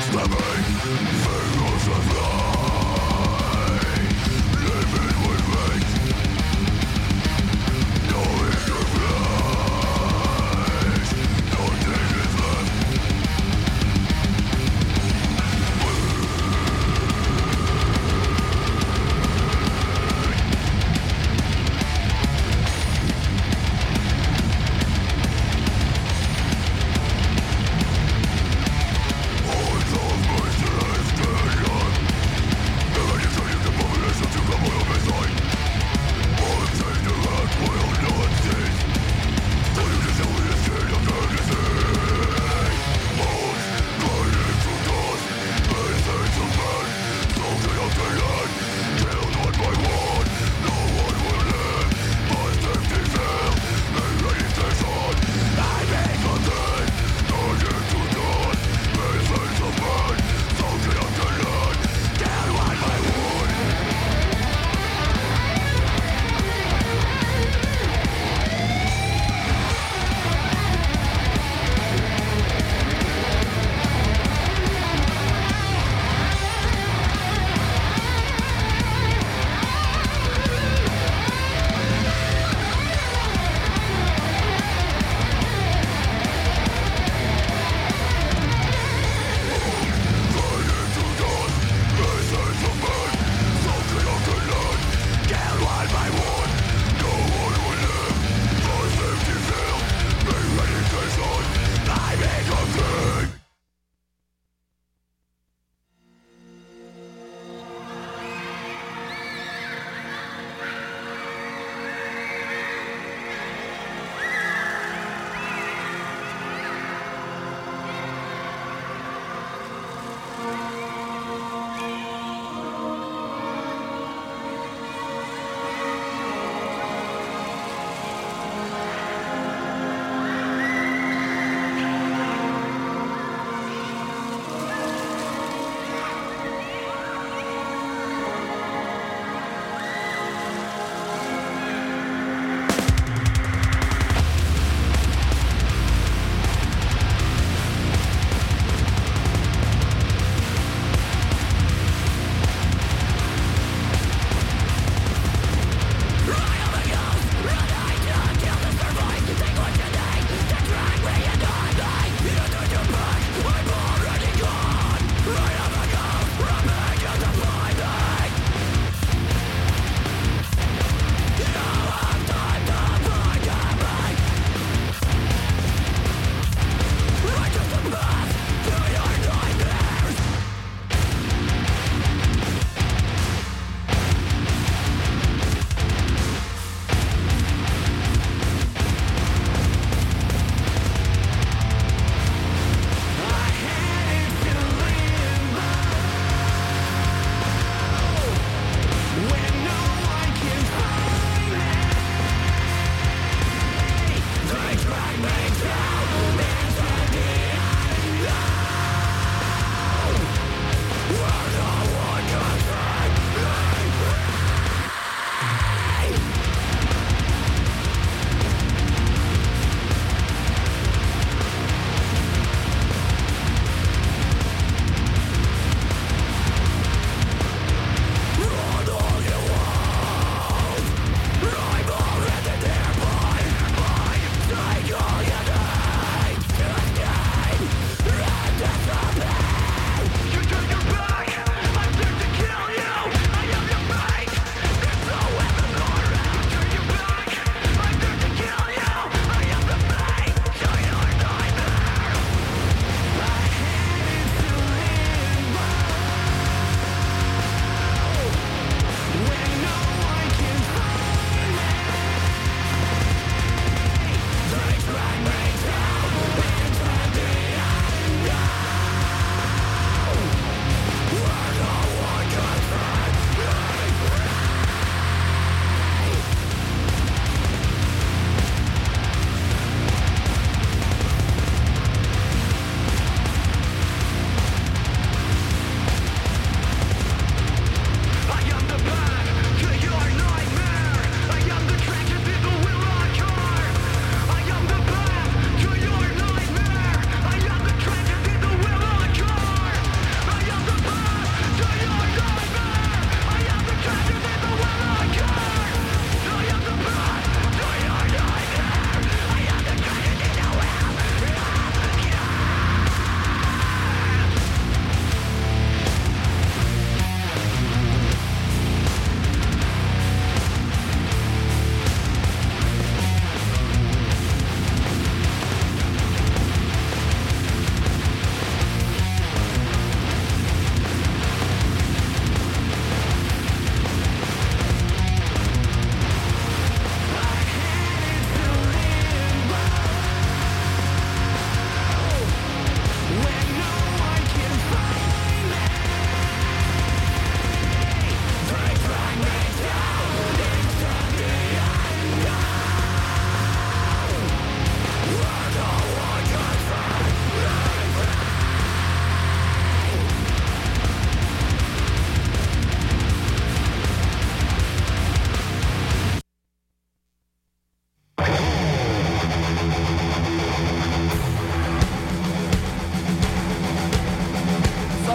All of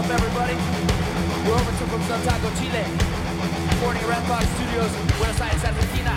up, everybody? We're over to from Santiago, Chile. Recording at Rampart Studios, Buenos Aires, Argentina.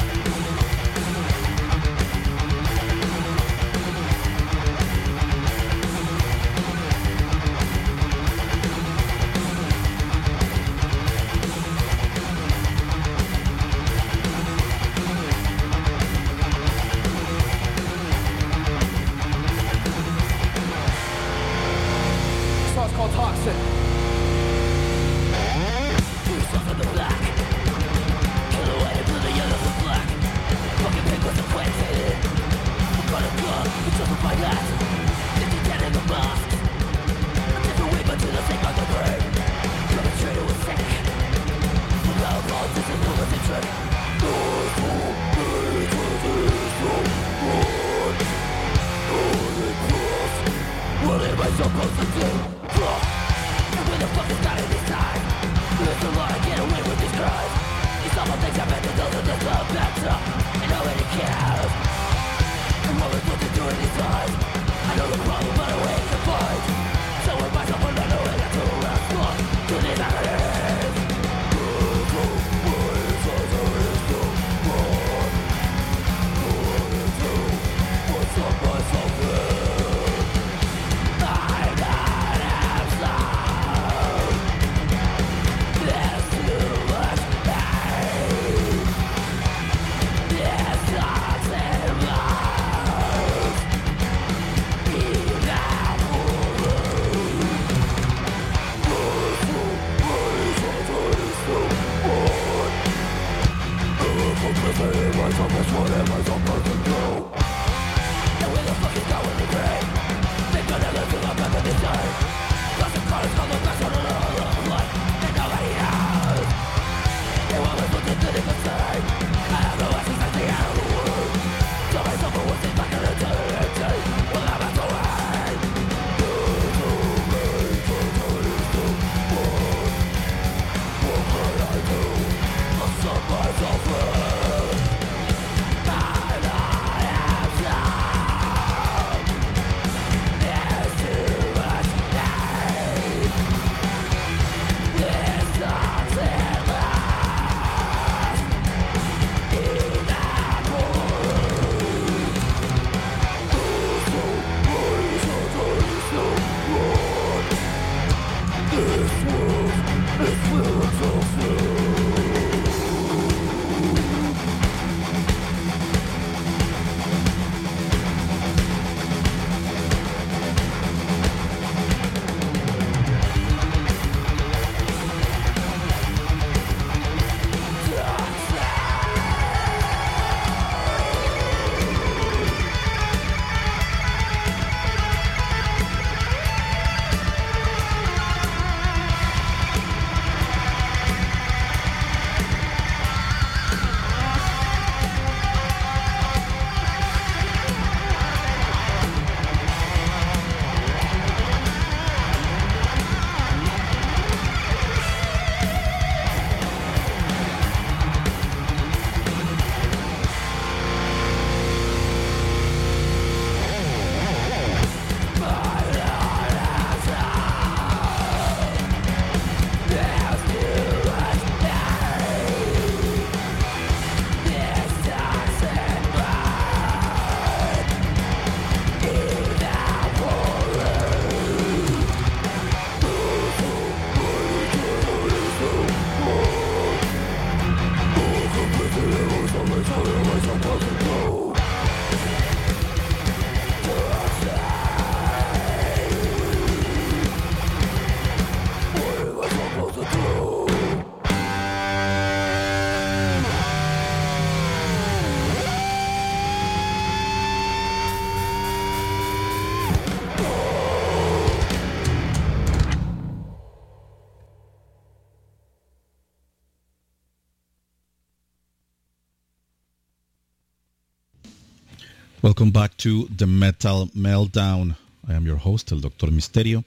Welcome back to the Metal Meltdown. I am your host, El Dr. Misterio,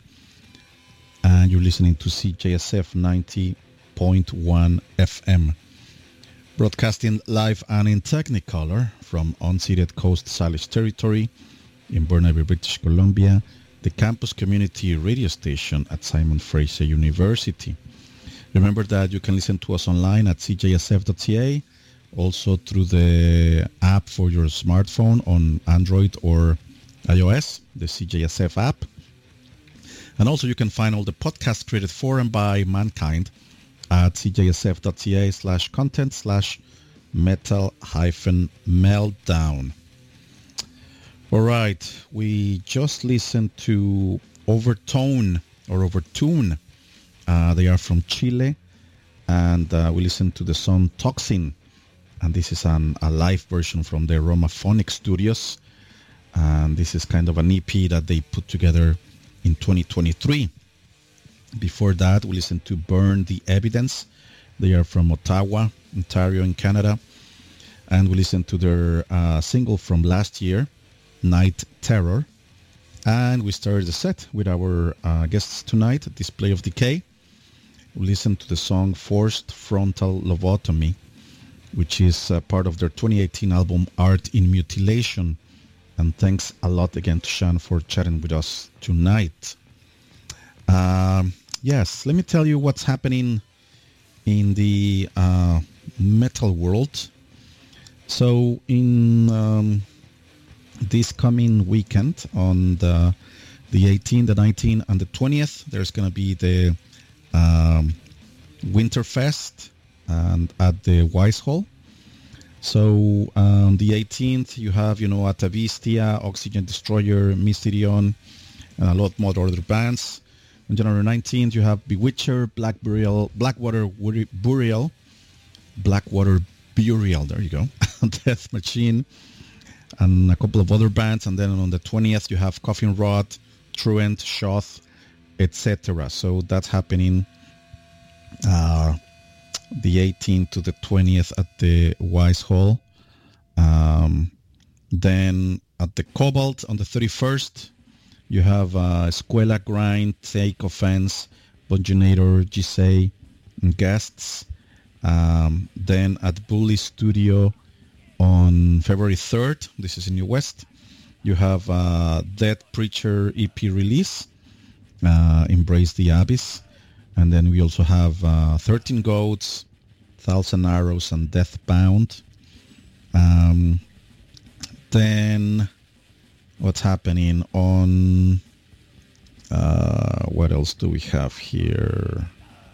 and you're listening to CJSF 90.1 FM, broadcasting live and in Technicolor from unceded Coast Salish territory in Burnaby, British Columbia, the campus community radio station at Simon Fraser University. Remember that you can listen to us online at cjsf.ca, also through the app for your smartphone on Android or iOS, the CJSF app. And also you can find all the podcasts created for and by mankind at cjsf.ca/content/metal-meltdown. All right, we just listened to Overtone. They are from Chile, and we listened to the song Toxin, and this is a live version from the Romaphonic Studios, and this is kind of an EP that they put together in 2023. Before that, we listened to Burn the Evidence. They are from Ottawa, Ontario in Canada, and we listened to their single from last year, Night Terror. And we started the set with our guests tonight, Display of Decay. We listened to the song Forced Frontal Lobotomy, which is part of their 2018 album Art in Mutilation. And thanks a lot again to Sean for chatting with us tonight. Yes, let me tell you what's happening in the metal world. So in this coming weekend on the 18th, the 19th, and the 20th, there's going to be the Winterfest and at the Wise Hall. So on the 18th, you have, Atavistia, Oxygen Destroyer, Mysterion, and a lot more other bands. On January 19th, you have Bewitcher, Blackwater Burial, there you go, Death Machine, and a couple of other bands. And then on the 20th, you have Coffin Rod, Truant, Shoth, etc. So that's happening the 18th to the 20th at the Wise Hall. Then at the Cobalt on the 31st, you have Escuela Grind, Take Offense, Bonjonator, Gisei, and guests. Then at Bully Studio on February 3rd, this is in New West, you have Dead Preacher EP release, Embrace the Abyss. And then we also have 13 Goats, 1,000 Arrows, and Deathbound. Then what's happening on... what else do we have here?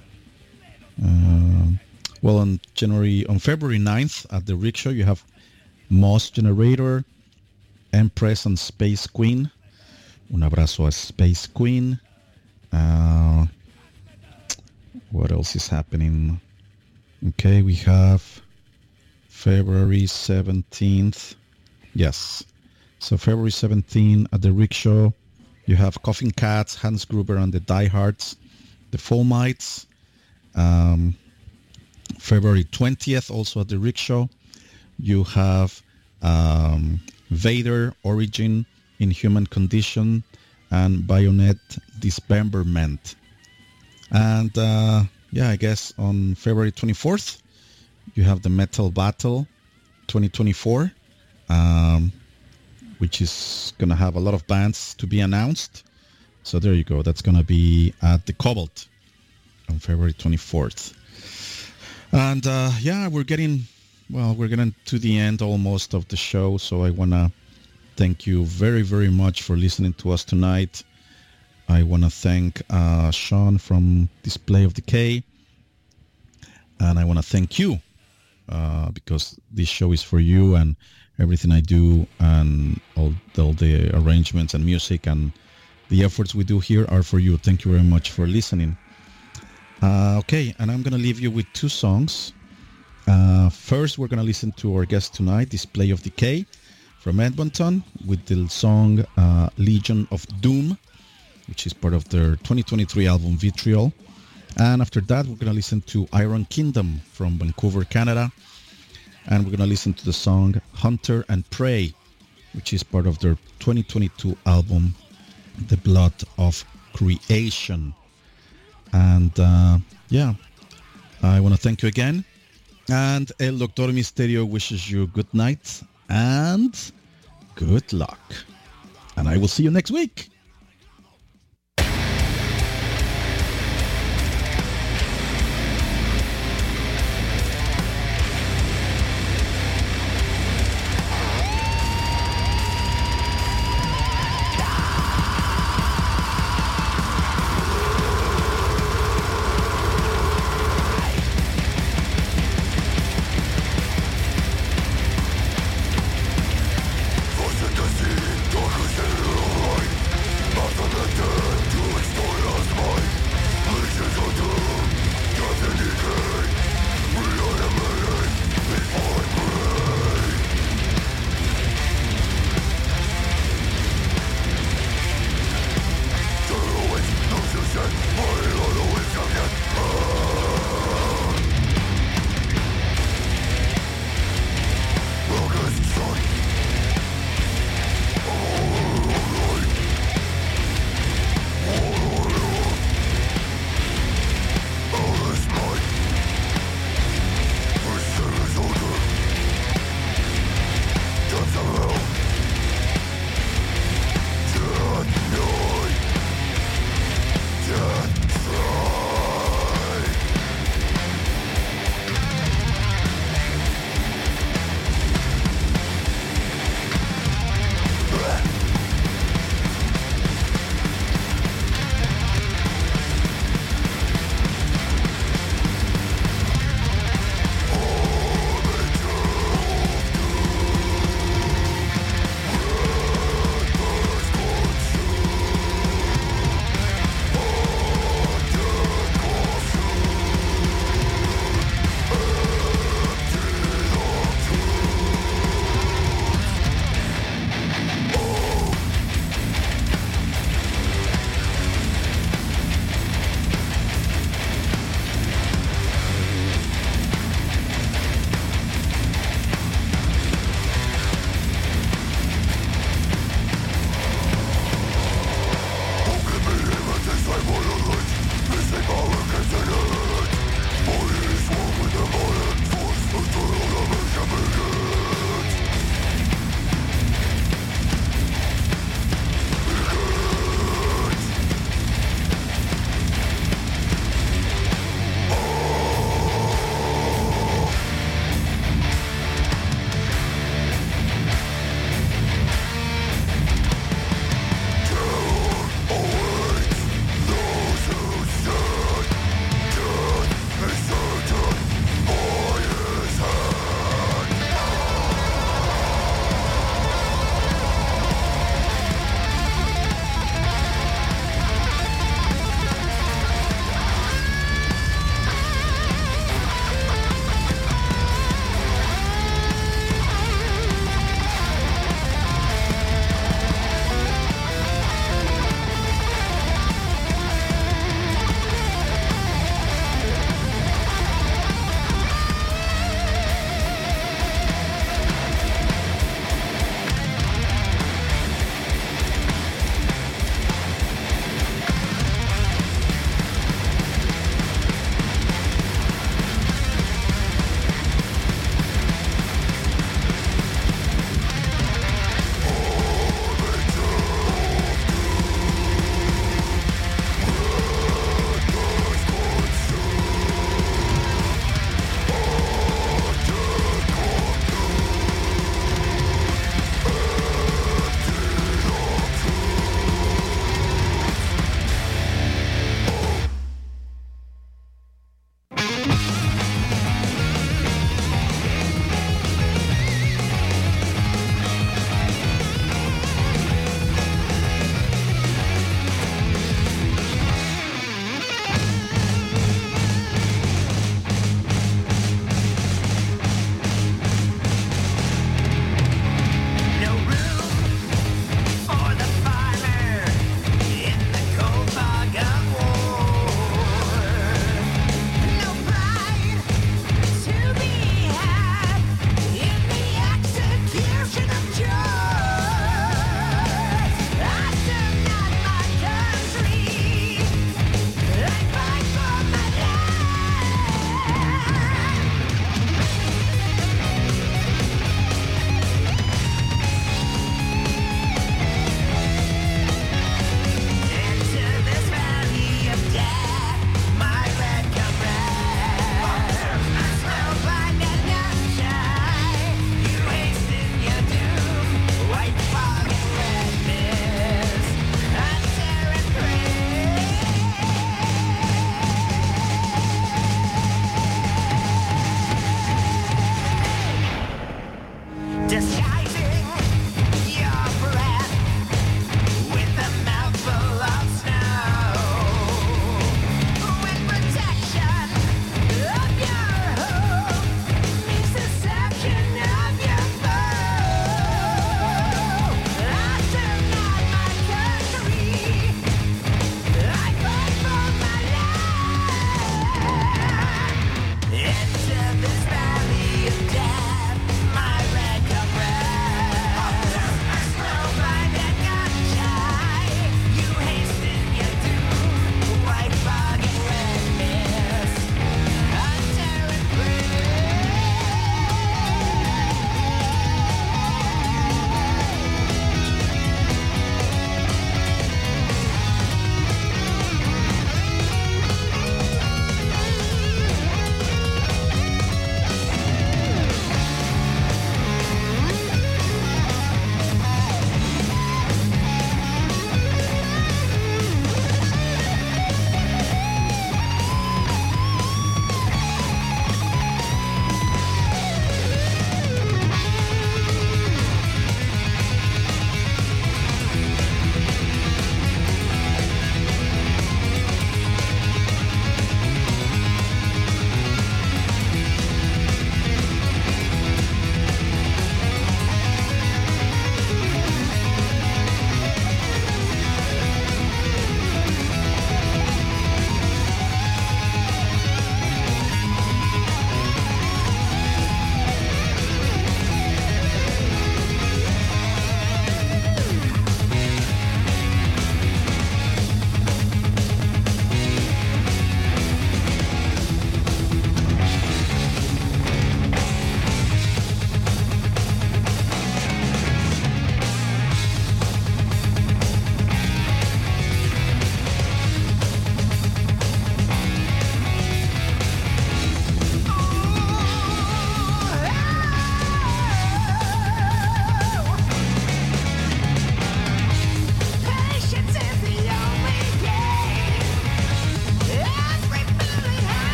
Well, on February 9th at the Rickshaw, you have Moss Generator, Empress and Space Queen. Un abrazo a Space Queen. What else is happening? Okay, we have February 17th. Yes. So February 17th at the Rickshaw, you have Coffin Cats, Hans Gruber and the Diehards, the Fomites. February 20th, also at the Rickshaw, you have Vader, Origin, Inhuman Condition, and Bayonet Dismemberment. And I guess on February 24th, you have the Metal Battle 2024, which is going to have a lot of bands to be announced. So there you go. That's going to be at the Cobalt on February 24th. And we're getting to the end almost of the show. So I want to thank you very, very much for listening to us tonight. I want to thank Sean from Display of Decay. And I want to thank you because this show is for you, and everything I do and all the arrangements and music and the efforts we do here are for you. Thank you very much for listening. Okay, and I'm going to leave you with two songs. First, we're going to listen to our guest tonight, Display of Decay from Edmonton, with the song Legion of Doom, which is part of their 2023 album Vitriol. And after that, we're going to listen to Iron Kingdom from Vancouver, Canada. And we're going to listen to the song Hunter and Prey, which is part of their 2022 album The Blood of Creation. And I want to thank you again. And El Doctor Misterio wishes you good night and good luck. And I will see you next week.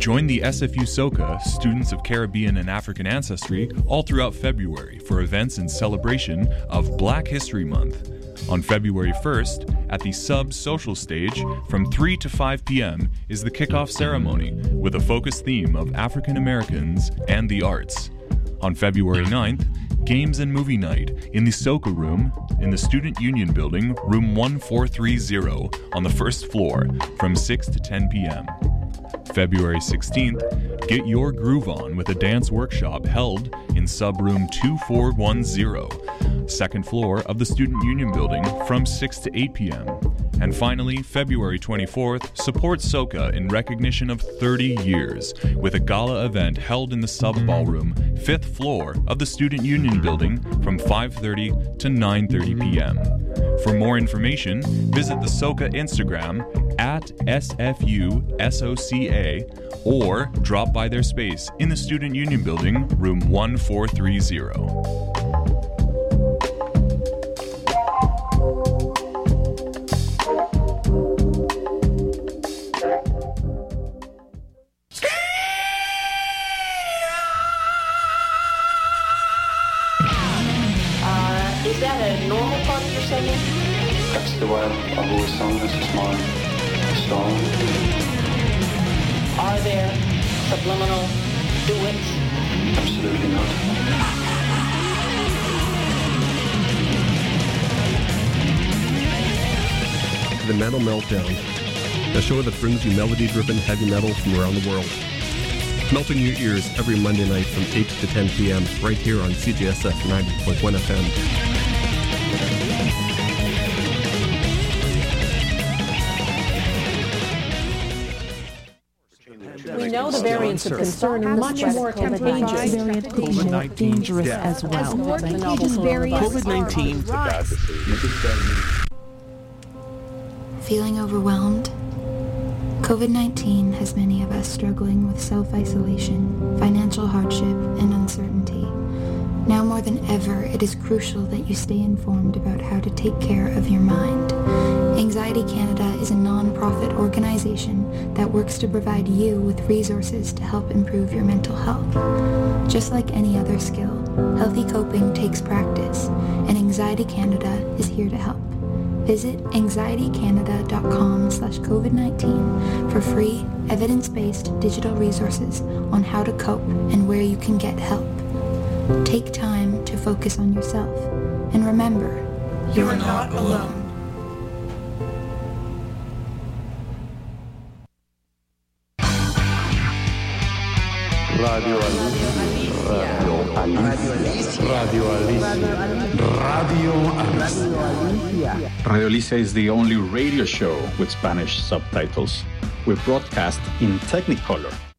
Join the SFU SOCA, Students of Caribbean and African Ancestry, all throughout February for events in celebration of Black History Month. On February 1st, at the Sub Social Stage, from 3 to 5 p.m. is the kickoff ceremony with a focused theme of African Americans and the arts. On February 9th, Games and Movie Night in the SOCA Room in the Student Union Building, room 1430 on the first floor from 6 to 10 p.m. February 16th, get your groove on with a dance workshop held in Subroom 2410, second floor of the Student Union Building from 6 to 8 p.m. And finally, February 24th, support SOCA in recognition of 30 years with a gala event held in the Sub Ballroom, 5th floor of the Student Union Building from 5:30 to 9:30 p.m. For more information, visit the SOCA Instagram at SFUSOCA or drop by their space in the Student Union Building, room 1430. Is that a normal part of your singing? That's the way I've always sung. This is my style. Are there subliminal duets? Absolutely not. The Metal Meltdown, a show that brings you melody-driven heavy metal from around the world. Melting your ears every Monday night from 8 to 10 p.m. right here on CJSF 90.1 FM. We know the variants of concern are much more contagious. Dangerous as well. As more contagious variants COVID-19 rise. Feeling overwhelmed? COVID-19 has many of us struggling with self-isolation, financial hardship, and uncertainty. Now more than ever, it is crucial that you stay informed about how to take care of your mind. Anxiety Canada is a non-profit organization that works to provide you with resources to help improve your mental health. Just like any other skill, healthy coping takes practice, and Anxiety Canada is here to help. Visit anxietycanada.com/COVID-19 for free, evidence-based digital resources on how to cope and where you can get help. Take time to focus on yourself. And remember, you're not alone. Radio Alicia. Radio Alicia is the only radio show with Spanish subtitles. We broadcast in Technicolor